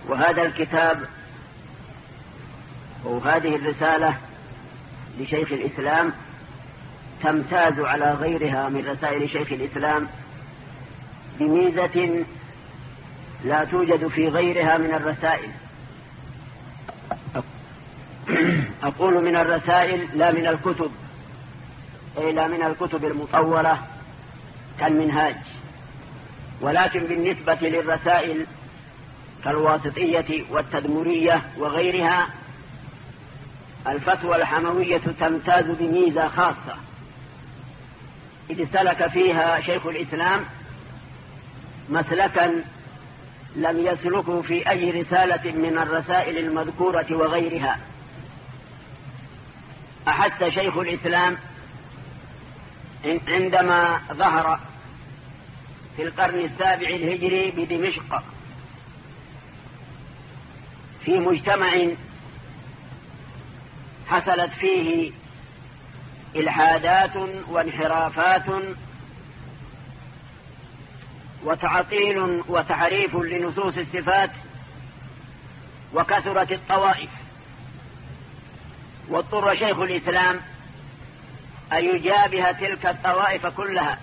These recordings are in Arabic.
وهذا الكتاب وهذه الرسالة لشيخ الإسلام تمتاز على غيرها من رسائل شيخ الإسلام بميزة لا توجد في غيرها من الرسائل. أقول من الرسائل لا من الكتب، أي لا من الكتب المطولة كالمنهاج، ولكن بالنسبة للرسائل كالواسطية والتدمرية وغيرها الفتوى الحموية تمتاز بميزة خاصة، إذ سلك فيها شيخ الإسلام مسلكا لم يسلكه في أي رسالة من الرسائل المذكورة وغيرها. أحس شيخ الإسلام عندما ظهر في القرن السابع الهجري بدمشق في مجتمع حصلت فيه إلحادات وانحرافات وتعطيل وتحريف لنصوص الصفات، وكثرت الطوائف، واضطر شيخ الإسلام أن يجابه تلك الطوائف كلها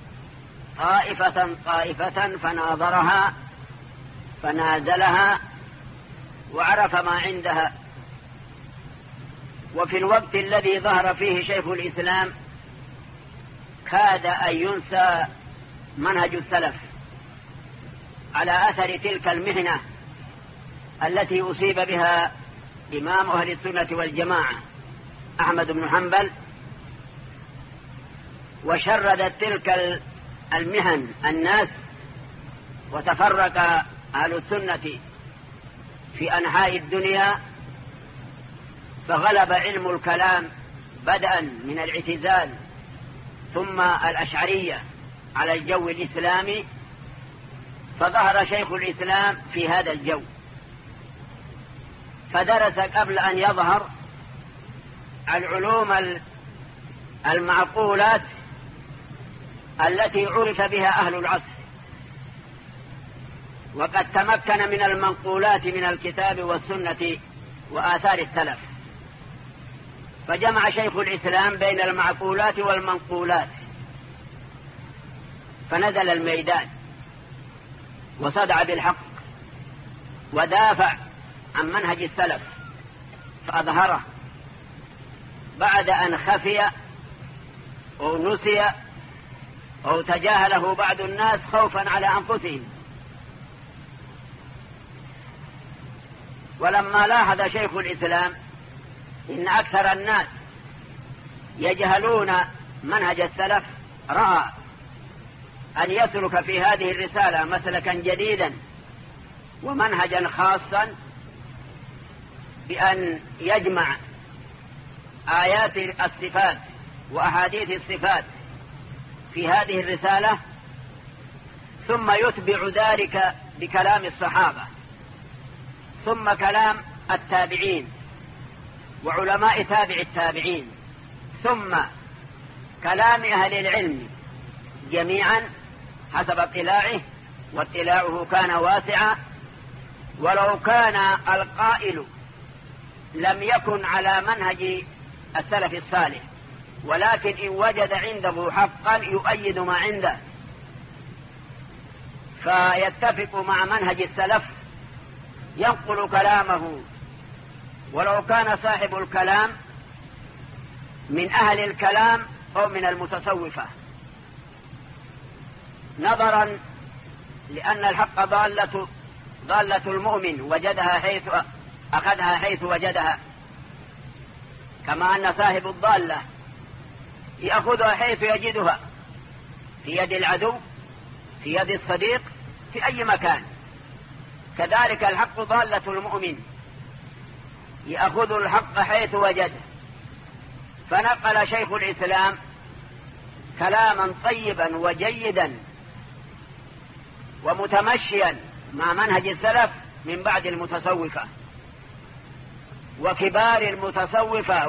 طائفة فناظرها فنازلها وعرف ما عندها. وفي الوقت الذي ظهر فيه شيخ الإسلام كاد أن ينسى منهج السلف على أثر تلك المهنة التي أصيب بها إمام أهل السنة والجماعة أحمد بن حنبل، وشردت تلك المهن الناس، وتفرق أهل السنة في أنحاء الدنيا، فغلب علم الكلام بدءا من الاعتزال ثم الأشعرية على الجو الإسلامي، فظهر شيخ الإسلام في هذا الجو، فدرس قبل أن يظهر العلوم المعقولات التي عرف بها أهل العصر، وقد تمكن من المنقولات من الكتاب والسنة وآثار السلف، فجمع شيخ الإسلام بين المعقولات والمنقولات، فنزل الميدان وصدع بالحق ودافع عن منهج السلف فأظهره بعد أن خفي أو نسي أو تجاهله بعض الناس خوفا على أنفسهم. ولما لاحظ شيخ الإسلام إن أكثر الناس يجهلون منهج السلف، رأى أن يسلك في هذه الرسالة مسلكا جديدا ومنهجا خاصا بأن يجمع آيات الصفات وأحاديث الصفات في هذه الرسالة، ثم يتبع ذلك بكلام الصحابة، ثم كلام التابعين وعلماء تابع التابعين، ثم كلام أهل العلم جميعا حسب اطلاعه، واطلاعه كان واسعا، ولو كان القائل لم يكن على منهج السلف الصالح، ولكن إن وجد عنده حقا يؤيد ما عنده فيتفق مع منهج السلف ينقل كلامه، ولو كان صاحب الكلام من أهل الكلام أو من المتصوفة، نظرا لأن الحق ضالة المؤمن وجدها حيث أخذها حيث وجدها، كما أن صاحب الضالة يأخذها حيث يجدها، في يد العدو، في يد الصديق، في أي مكان. كذلك الحق ضالة المؤمن يأخذ الحق حيث وجده. فنقل شيخ الإسلام كلاما طيبا وجيدا ومتمشيا مع منهج السلف من بعد المتصوفة وكبار المتصوفة،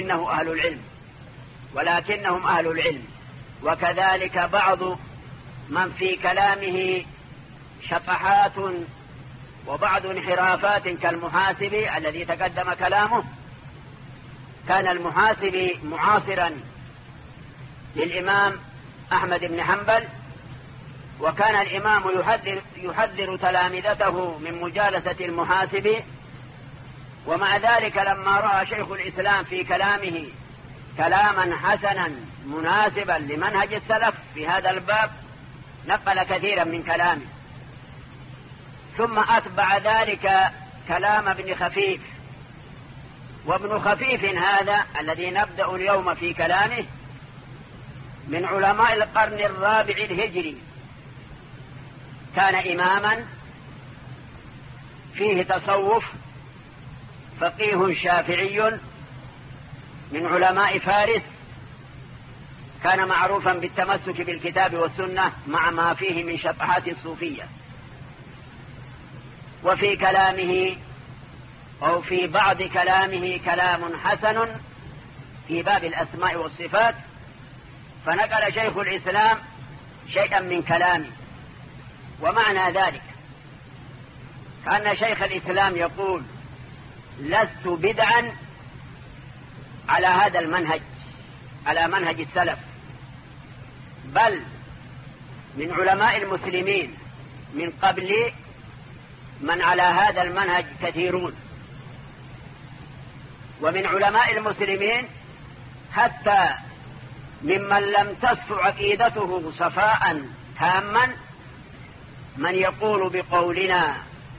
ولكنهم أهل العلم، وكذلك بعض من في كلامه شطحات وبعض انحرافات كالمحاسبي الذي تقدم كلامه. كان المحاسبي معاصرا للإمام أحمد بن حنبل، وكان الإمام يحذر تلامذته من مجالسة المحاسبي، ومع ذلك لما رأى شيخ الإسلام في كلامه كلاما حسنا مناسبا لمنهج السلف في هذا الباب نقل كثيرا من كلامه، ثم أتبع ذلك كلام ابن خفيف. وابن خفيف هذا الذي نبدأ اليوم في كلامه من علماء القرن الرابع الهجري، كان إماما فيه تصوف، فقيه شافعي من علماء فارس، كان معروفا بالتمسك بالكتاب والسنة مع ما فيه من شطحات الصوفية. وفي كلامه أو في بعض كلامه كلام حسن في باب الأسماء والصفات، فنقل شيخ الإسلام شيئا من كلامه. ومعنى ذلك كأن شيخ الإسلام يقول: لست بدعا على هذا المنهج، على منهج السلف، بل من علماء المسلمين من قبل من على هذا المنهج كثيرون، ومن علماء المسلمين حتى ممن لم تصف عقيدته صفاء تاما من يقول بقولنا،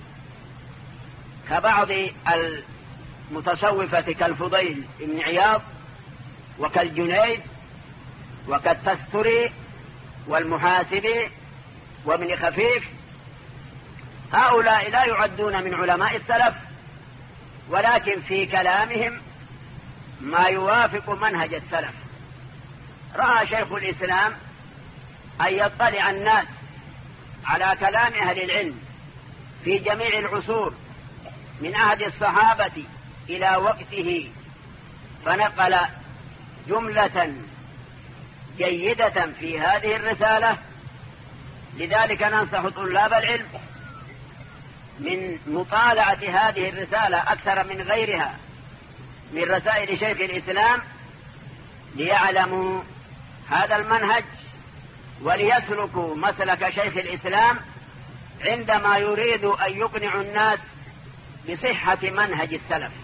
كبعض المتصوفة كالفضيل بن عياض وكالجنيد وكالتستري والمحاسبي وابن خفيف. هؤلاء لا يعدون من علماء السلف، ولكن في كلامهم ما يوافق منهج السلف. رأى شيخ الإسلام أن يطلع الناس على كلام أهل العلم في جميع العصور من عهد الصحابة إلى وقته، فنقل جملة جيدة في هذه الرسالة. لذلك ننصح طلاب العلم من مطالعة هذه الرسالة أكثر من غيرها من رسائل شيخ الإسلام، ليعلموا هذا المنهج وليسلكوا مسلك شيخ الإسلام عندما يريد أن يقنع الناس بصحة منهج السلف.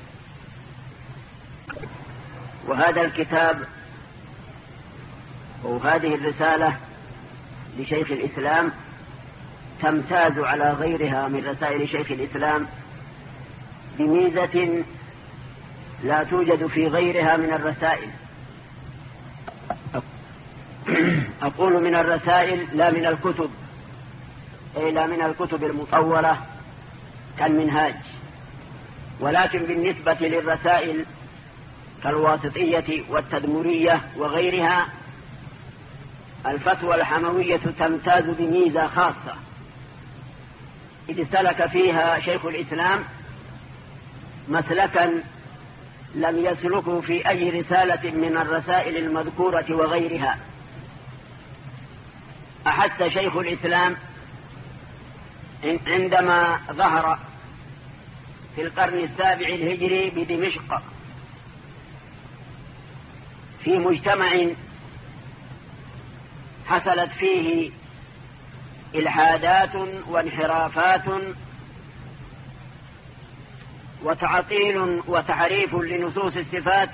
وهذا الكتاب وهذه الرسالة لشيخ الإسلام تمتاز على غيرها من رسائل شيخ الإسلام بميزة لا توجد في غيرها من الرسائل. أقول من الرسائل لا من الكتب، أي لا من الكتب المطولة كالمنهاج، ولكن بالنسبة للرسائل كالواسطية والتدمرية وغيرها الفتوى الحموية تمتاز بميزة خاصة، إذ سلك فيها شيخ الإسلام مسلكا لم يسلكه في أي رسالة من الرسائل المذكورة وغيرها. أحس شيخ الإسلام عندما ظهر في القرن السابع الهجري بدمشق في مجتمع حصلت فيه إلحادات وانحرافات وتعطيل وتحريف لنصوص الصفات،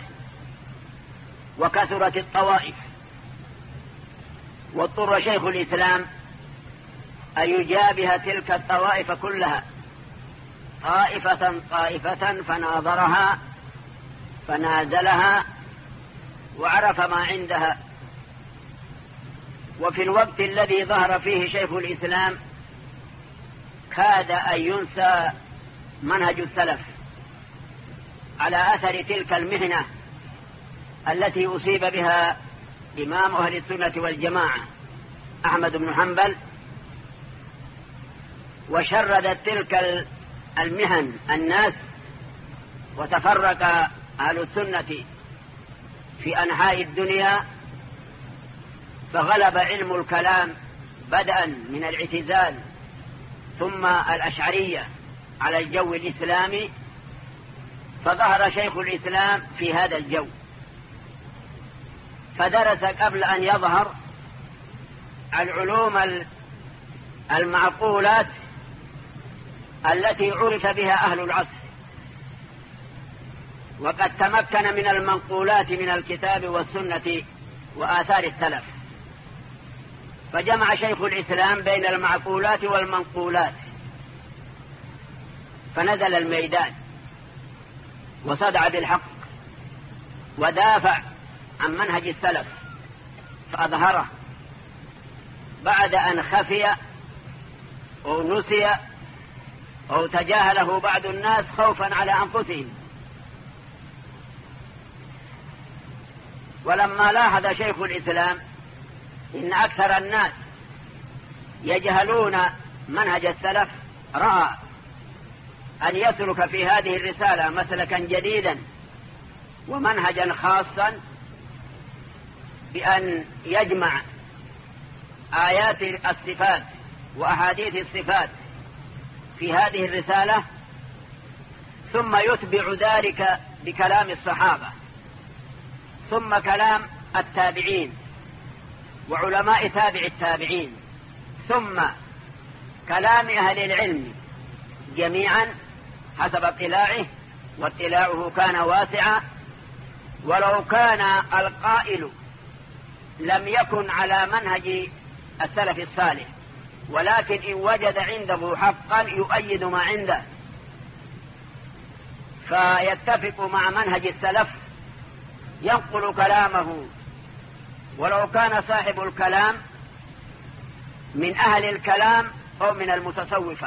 وكثرت الطوائف، واضطر شيخ الإسلام أن يجابه تلك الطوائف كلها طائفة طائفة، فناظرها فنازلها وعرف ما عندها. وفي الوقت الذي ظهر فيه شيخ الإسلام كاد أن ينسى منهج السلف على أثر تلك المهنة التي أصيب بها إمام أهل السنة والجماعة أحمد بن حنبل، وشردت تلك المهن الناس، وتفرق أهل السنة في أنحاء الدنيا، فغلب علم الكلام بدءا من الاعتزال ثم الأشعرية على الجو الإسلامي، فظهر شيخ الإسلام في هذا الجو، فدرس قبل أن يظهر العلوم المعقولات التي عرف بها أهل العصر، وقد تمكن من المنقولات من الكتاب والسنة وآثار السلف، فجمع شيخ الإسلام بين المعقولات والمنقولات، فنزل الميدان وصدع بالحق ودافع عن منهج السلف فأظهره بعد أن خفي أو نسي أو تجاهله بعض الناس خوفا على أنفسهم. ولما لاحظ شيخ الإسلام إن أكثر الناس يجهلون منهج السلف، رأى أن يسلك في هذه الرسالة مسلكا جديدا ومنهجا خاصا بأن يجمع آيات الصفات وأحاديث الصفات في هذه الرسالة، ثم يتبع ذلك بكلام الصحابة، ثم كلام التابعين وعلماء تابع التابعين، ثم كلام أهل العلم جميعا حسب اطلاعه، واطلاعه كان واسعا، ولو كان القائل لم يكن على منهج السلف الصالح، ولكن إن وجد عنده حقا يؤيد ما عنده فيتفق مع منهج السلف ينقل كلامه، ولو كان صاحب الكلام من أهل الكلام أو من المتصوفة،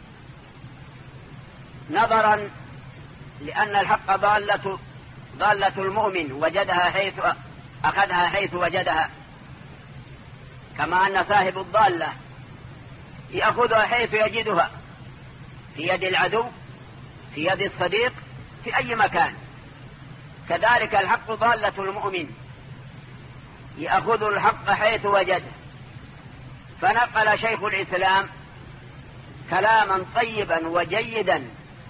نظرا لأن الحق ضالة المؤمن وجدها حيث أخذها حيث وجدها، كما أن صاحب الضالة يأخذها حيث يجدها، في يد العدو، في يد الصديق، في أي مكان. كذلك الحق ضالة المؤمن يأخذ الحق حيث وجده. فنقل شيخ الإسلام كلاما طيبا وجيدا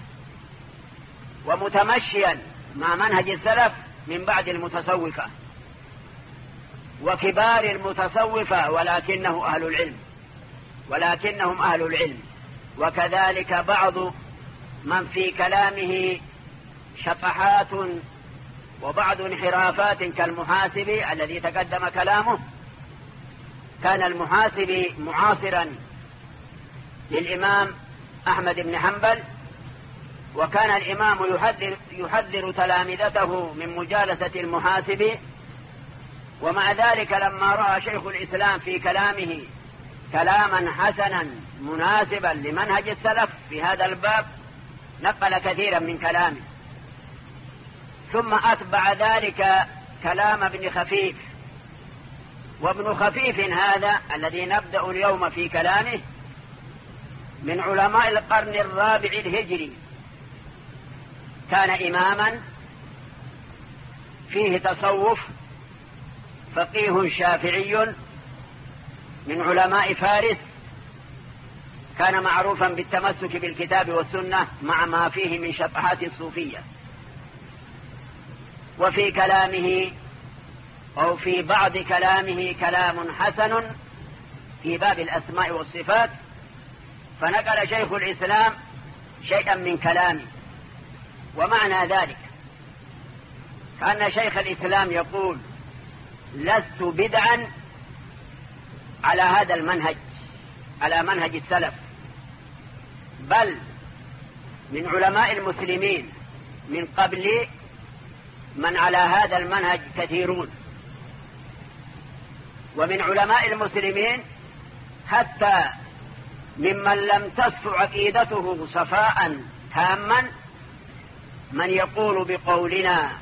ومتمشيا مع منهج السلف من بعد المتصوفة وكبار المتصوفة، ولكنهم أهل العلم، وكذلك بعض من في كلامه شطحات وبعض انحرافات كالمحاسبي الذي تقدم كلامه. كان المحاسبي معاصرا للإمام أحمد بن حنبل، وكان الإمام يحذر تلامذته من مجالسة المحاسبي، ومع ذلك لما رأى شيخ الإسلام في كلامه كلاما حسنا مناسبا لمنهج السلف في هذا الباب نقل كثيرا من كلامه، ثم أتبع ذلك كلام ابن خفيف. وابن خفيف هذا الذي نبدأ اليوم في كلامه من علماء القرن الرابع الهجري، كان إماما فيه تصوف، فقيه شافعي من علماء فارس، كان معروفا بالتمسك بالكتاب والسنة مع ما فيه من شطحات الصوفية. وفي كلامه أو في بعض كلامه كلام حسن في باب الأسماء والصفات، فنقل شيخ الإسلام شيئا من كلامه. ومعنى ذلك كأن شيخ الإسلام يقول: لست بدعا على هذا المنهج، على منهج السلف، بل من علماء المسلمين من قبل من على هذا المنهج كثيرون، ومن علماء المسلمين حتى ممن لم تصف عقيدته صفاء تاما من يقول بقولنا،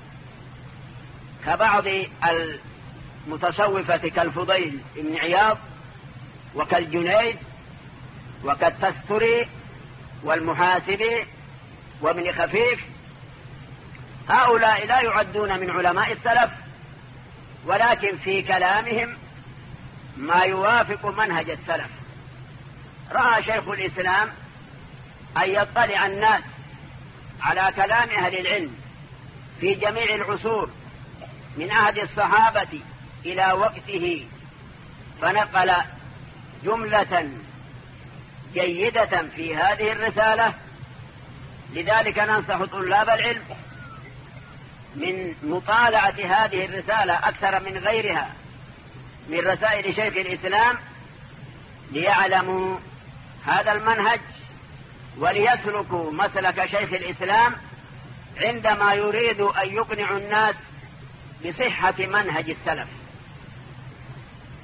كبعض المتصوفة كالفضيل بن عياض وكالجنيد وكالتستري والمحاسبي وابن خفيف. هؤلاء لا يعدون من علماء السلف، ولكن في كلامهم ما يوافق منهج السلف. رأى شيخ الإسلام أن يطلع الناس على كلام أهل العلم في جميع العصور من عهد الصحابة إلى وقته، فنقل جملة جيدة في هذه الرسالة. لذلك ننصح طلاب العلم من مطالعة هذه الرسالة أكثر من غيرها من رسائل شيخ الإسلام، ليعلموا هذا المنهج وليسلكوا مسلك شيخ الإسلام عندما يريد أن يقنع الناس بصحة منهج السلف.